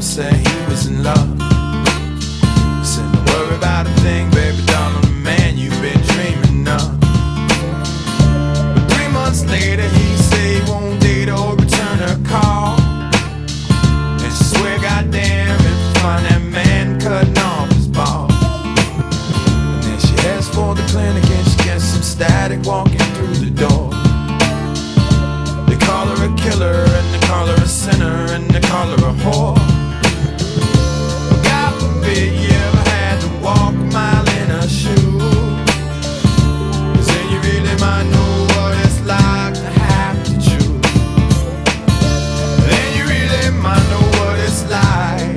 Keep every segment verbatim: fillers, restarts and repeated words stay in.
said he was in love. I said, don't worry about a thing, baby doll, I'm the man you've been dreaming of. But three months later he said he won't date or return her call. And she swear, goddamn, if you find that man cutting off his balls. And then she heads for the clinic and she gets some static walking through the door. They call her a killer and they call her a sinner and they call her a whore. God forbid you ever had to walk a mile in her shoes, 'cause then you really might know what it's like to have to choose. Then you really might know what it's like.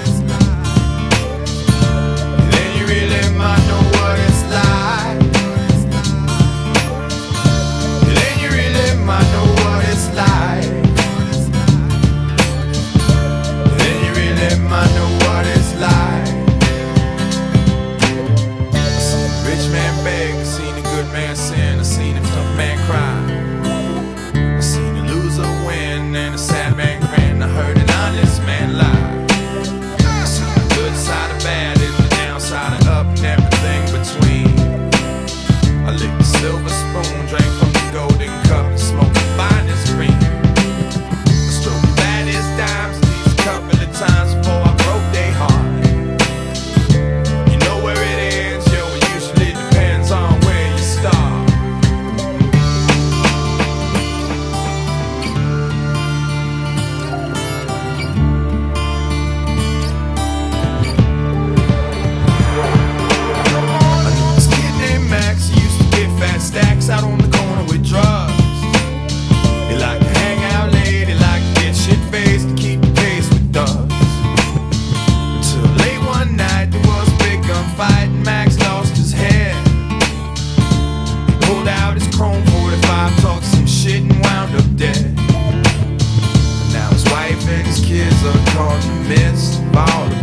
Then you really might know what it's like. Then you really might know what it's like. Then you really might know what it's like. I seen a rich man beg, I seen a good man sin, I seen a tough man cry, I seen a loser win and a sad man grin, I heard an honest man lie. I seen the good side of bad and the downside of up and everything between. I licked the silver spoon, drank from the golden cup, and smoked the finest green. I stroked the baddest dimes at least a couple of times before I broke their heart. You know where it ends, yo, it usually depends on where you start. I knew this kid named Max, he used to get fat stacks out on the corner with drugs. He liked to hang out late, he liked to get shit-faced to keep the pace with thugs. Until late one night there was a big gunfight and Max lost his head. He pulled out his chrome forty-five, talked some shit and wound up dead. And now his wife and his kids are caught in the midst of all of